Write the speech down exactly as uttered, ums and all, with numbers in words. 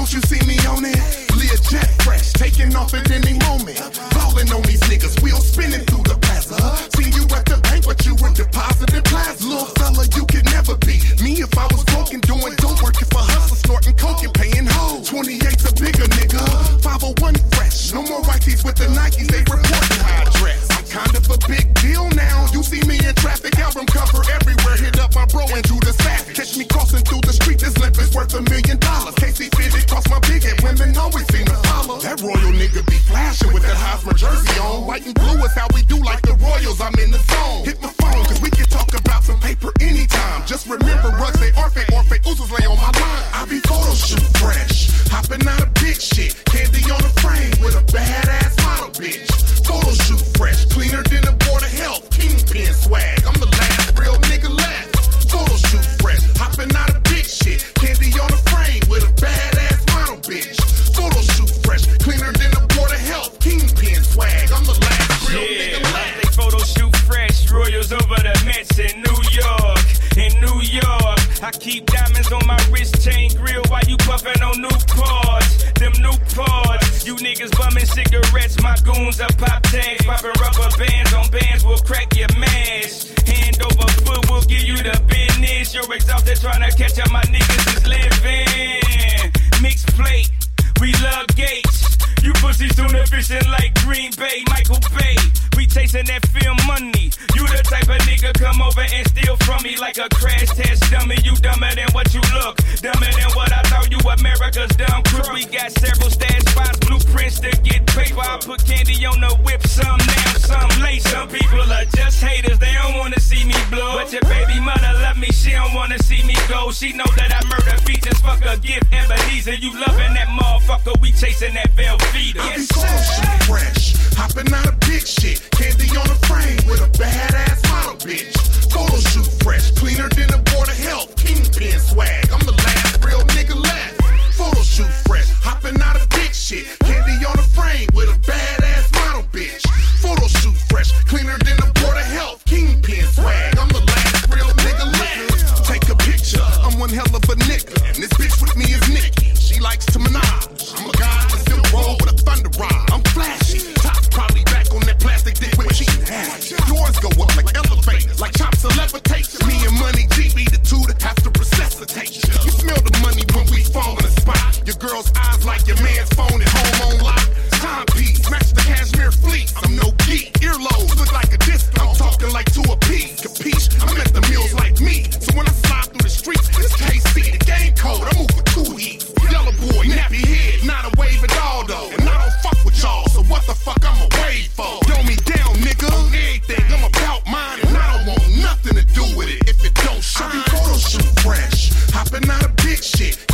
Don't you see me on it? Lear jet fresh, taking off at any moment. Falling on these niggas, wheels spinning through the plaza. Seen you at the bank, but you were depositing plaza. Little fella, you could never be me if I was broken, doing dope, working for hustle, snorting coke and paying hoes. twenty-eight's a bigger nigga, five oh one fresh. No more whiteys with the Nikes, they reporting how I dress. I'm kind of a big deal now. You see me in traffic, album cover everywhere. Hit up my bro and do the savage. Catch me crossing through the street, this limp is worth a million dollars. Casey fitted cross my big head, women always seem to follow. That royal nigga be flashing with that Hosmer jersey on. White and blue is how we do like the Royals, I'm in the zone. Hit my phone, cause we can talk about some paper anytime. Just remember, rugs they Orphe, Orphe Usos lay on my line. I be photo shoot fresh, hopping out of big shit. Candy on the frame with a badass model bitch. Photo shoot fresh, cleaner than the Board of Health. Kingpin swag, I'm the last real nigga left. Photo shoot fresh, hopping out of big shit. Candy on the frame with a badass model bitch. Photo shoot fresh, cleaner than the Board of Health. Kingpin swag, I'm the last real yeah, nigga left. They photo shoot fresh, Royals over the Mets in New York. In New York, I keep diamonds on my wrist chain grill while you puffin' on Newports. Them Newports, you niggas bumming cigarettes, my goons are pop tags, popping rubber bands on bands will crack your mash. Hand over foot, we'll give you the business. You're exhausted trying to catch up, my niggas is living. Mixed plate, we love Gates. You pussies tuna fishing like Green Bay, Michael Bay. We chasing that film money. You the type of nigga come over and steal from me like a crash test dummy. You dumber than what you look, dumber than what I thought you America's dumb crook. We got several stash spots, blueprints to get paper. I put candy on the whip, some now, some late. Some people are just haters, they don't wanna see me blow. But your baby mother love me, she don't wanna see me go. She know that I murder features, fuck a gift, Ebenezer. You loving that motherfucker, we chasing that Velveeta. Yes, sir. Fresh, hopping out of big shit. Candy on the frame with a badass model bitch. Photo shoot fresh, cleaner than the Board of Health. Kingpin swag, I'm the last real nigga left. Photo shoot fresh, hopping out of big shit. Candy on the frame with a badass model bitch. Photo shoot fresh, cleaner than the Board of Health. Kingpin swag, I'm the last real nigga left. Take a picture, I'm one hell of a nigga. And this bitch with me is Nikki, she likes to menage. I'm a guy that still roll with a thunder rhyme. I'm flashy, top probably back on that plastic dick with cheating ass. Doors go up like elevators, like chops to levitate. Me and Money G be the two that have to resuscitate. You smell the money when we fall in the spot. Your girl's eyes like your man's phone at home on lock. Timepiece, match the cashmere fleece. I'm no geek, earlobes look like a disco. I'm talking like two a piece. Capiche? I'm at the meals like me. So when I slide through the streets, it's K C, the game code. I move with two heat. Yellow boy, nappy head, not a wave at all though. And I don't fuck with y'all, so what the fuck I'm a wave for? Throw me down, nigga. On everything, I'm about mine, and I don't want nothing to do with it if it don't shine. I be photo shoot fresh, hopping out of big shit.